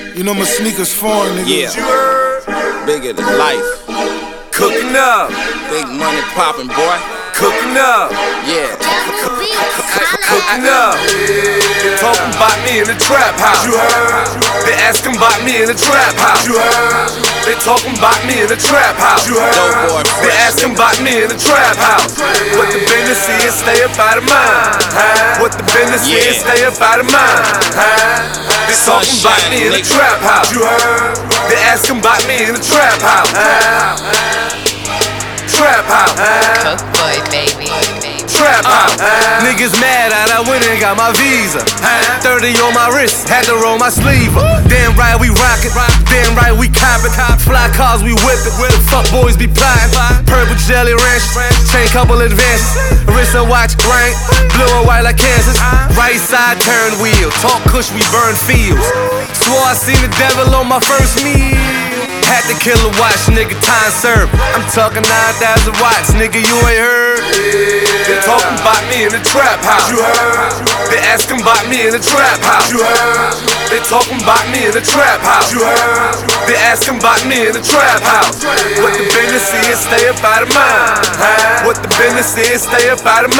You know my sneakers foreign, nigga. Yeah, bigger than life. Cooking up, big money popping, boy. Cooking up, Yeah. cooking up. They talking about me in the trap house. You heard? They asking about me in the trap house. You heard? They talking about me in the trap house. You heard? Dope boy, They fresh, asking about me in the trap house. What the business is, stay up out of mine. What the business is, stay up out of mine. They talking about me in the trap house. You heard? They asking about me in the trap house. Trap house. Cook boy, baby. Trap house. Niggas mad that I went and got my visa. 30 on my wrist, had to roll my sleeve up. Damn right we rock it, damn right we cop it. Fly cars we whip it, the fuck boys be plotting. Purple jelly ranch, chain couple advances. Wrist and watch rank, blue and white like Kansas. Right side turn wheel, talk kush we burn fields. Swore I seen the devil on my first meal. Had to kill a watch, nigga, time served. I'm talking 9,000 watts, nigga, you ain't heard. They talking about me in the trap house. You heard? They asking about me in the trap house. You heard? They talking about me in the trap house. You heard? They asking about me in the trap house. What the business is, stay up out of mine. What the business is, stay up out of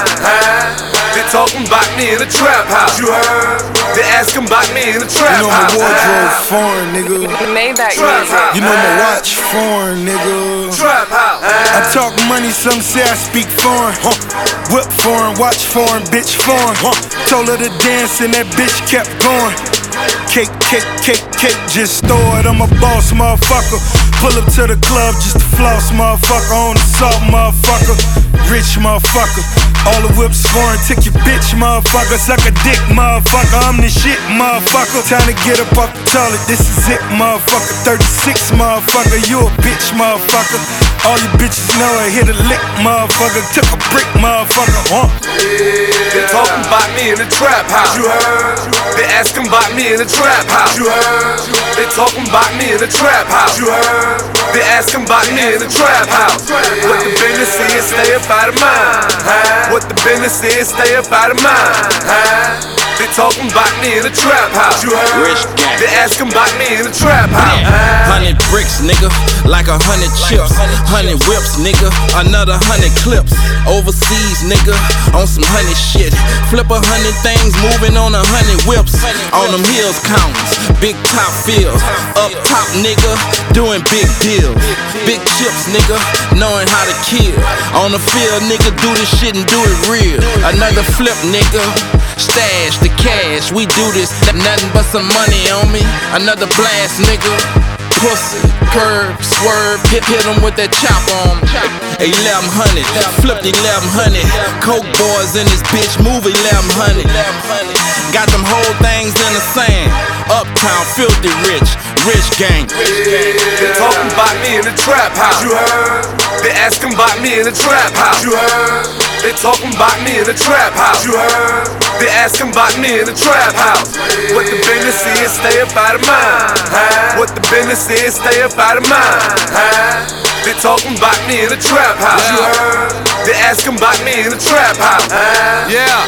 mine. They talking about me in the trap house. You heard? They asking about me in the trap You know house. my wardrobe foreign, nigga. Maybach Trap music. house. You know my watch foreign, nigga. Trap house. I talk money, some say I speak foreign. Whip foreign, watch foreign, bitch foreign. Told her to dance and that bitch kept going. Cake, cake, cake, cake, just throw it. I'm a boss, motherfucker. Pull up to the club just to floss, motherfucker. On the salt, motherfucker. Rich motherfucker. All the whips foreign, take your bitch, motherfucker. Suck a dick, motherfucker. I'm the shit, motherfucker. Time to get up off the toilet. This is it, motherfucker. 36, motherfucker. You a bitch, motherfucker. All you bitches know I hit a lick, motherfucker. Took a brick, motherfucker. They talking about me in the trap house. You heard? They asking about me in the trap house. You heard? They talking about me in the trap house. You heard? They asking about me in the trap house. What the business is, stay up out of mine. What the business is, stay up out of mine. They talking about me in the trap house. You heard? Rich gang. They asking about me in the trap house. 100 bricks, nigga, like 100 chips. 100 whips, nigga, another 100 clips. Overseas, nigga, on some honey shit. Flip 100 things, moving on 100 whips. On them hills counts, big top fields. Up top, nigga, doing big deals. Big chips, nigga, knowing how to kill. On the field, nigga, do this shit and do it real. Another flip, nigga, stash the cash. We do this, nothing but some money on me. Another blast, nigga. Pussy, curve, swerve, hit him with that chop on 1100, flipped 1100. Coke boys in this bitch, move 1100. Got them whole things in the sand. Uptown, filthy rich, rich gang. They talking about me in the trap house. You heard? They asking about me in the trap house. You heard? They talking about me in the trap house. You heard? They asking about me in the trap house. What the business is, stay up out of mine. What the business is, stay up out of mine. They talking about me in the trap house. You heard? They asking about me in the trap house. Yeah.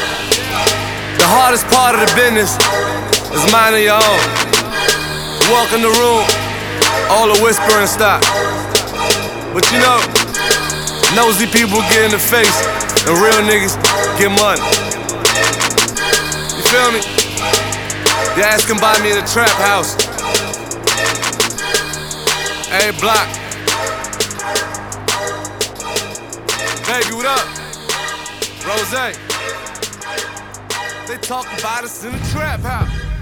The hardest part of the business is minding your own. Walk in the room, all the whispering stop. But you know, nosy people get in the face, and real niggas get money. You feel me? They asking about me in the trap house. Hey, Block. Baby, what up? Rose. They talk about us in the trap house.